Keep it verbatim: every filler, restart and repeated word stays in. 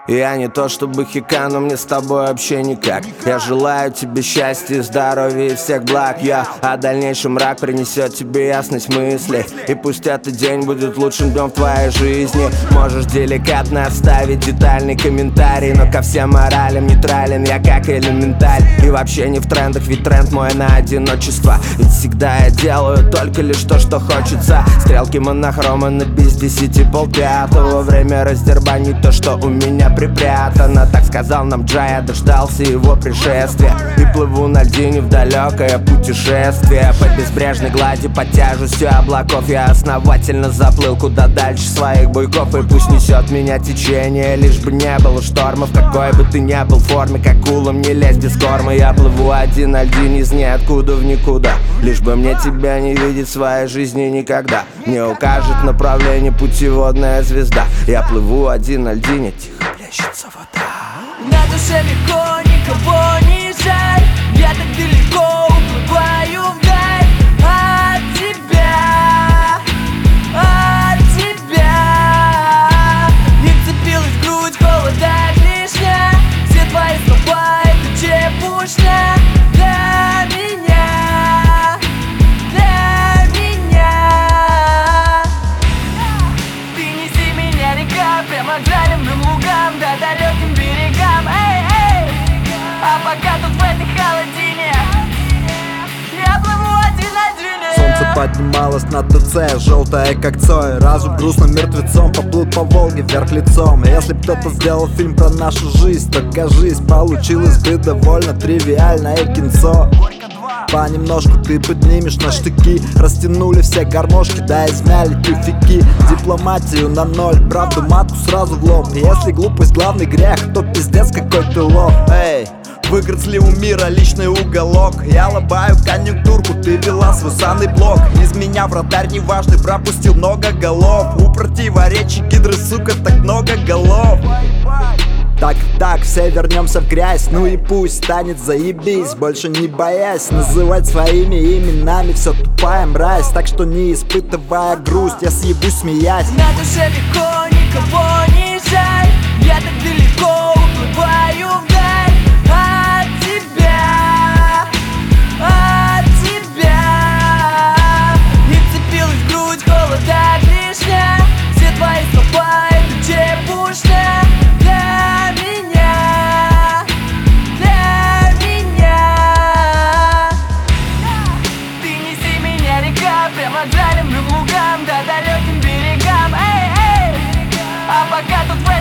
Я не то чтобы хика, но мне с тобой вообще никак. Я желаю тебе счастья, здоровья и всех благ, я. А дальнейший мрак принесет тебе ясность мысли. И пусть этот день будет лучшим днем в твоей жизни. Можешь деликатно оставить детальный комментарий, но ко всем моралям нейтрален я как элементаль. И вообще не в трендах, ведь тренд мой на одиночество. Ведь всегда я делаю только лишь то, что хочется. Стрелки монохрома на без десяти полпятого. Время раздербанить то, что у меня припрятано. Так сказал нам Джай, я дождался его пришествия. И плыву на льдине в далекое путешествие. По безбрежной глади под тяжестью облаков я основательно заплыл куда дальше своих буйков. И пусть несет меня течение, лишь бы не было шторма. В какой бы ты ни был в форме, как улом не лезь без корма. Я плыву один на льдине из ниоткуда в никуда. Лишь бы мне тебя не видеть в своей жизни никогда. Мне укажет направление путеводная звезда. Я плыву один на льдине, тихо плещется вода. На душе легко, никого не жаль. Я так далеко уплываю вдаль от тебя, от тебя. Не вцепилась в грудь, холода лишня. Все твои слова — это чепушня. Для меня, для меня. Ты неси меня, река, прямо к заливным лугам, до далеким берегам, эй, эй. А пока тут в этой холодине я плыву один на дюне. Солнце поднималось над ТЦ, желтое как Цой. Разум грустным мертвецом поплыл по Волге вверх лицом. Если б кто-то сделал фильм про нашу жизнь, то кажись, получилось бы довольно тривиальное кинцо. Понемножку ты поднимешь на штыки. Растянули все гармошки, да измяли тюфяки. Дипломатию на ноль, правду матку сразу в лоб. Если глупость главный грех, то пиздец какой ты лох. Эй, выиграть ли у мира личный уголок? Я лобаю конъюнктурку, ты вела свой санный блок. Из меня вратарь неважный, пропустил много голов. У противоречий гидры, сука, так много голов. Так, так, все вернемся в грязь. Ну и пусть станет заебись, больше не боясь называть своими именами все тупая мразь. Так что не испытывая грусть, я съебусь смеясь. На душе легко, никого не жаль. Я так далеко уплываю вдаль от тебя, от тебя. Не вцепилась в грудь, холода лишня. Все твои слова — это чепушня. Для меня, для меня. Ты неси меня, река, прямо к заливным лугам, до далеким берегам, эй, эй. А пока тут в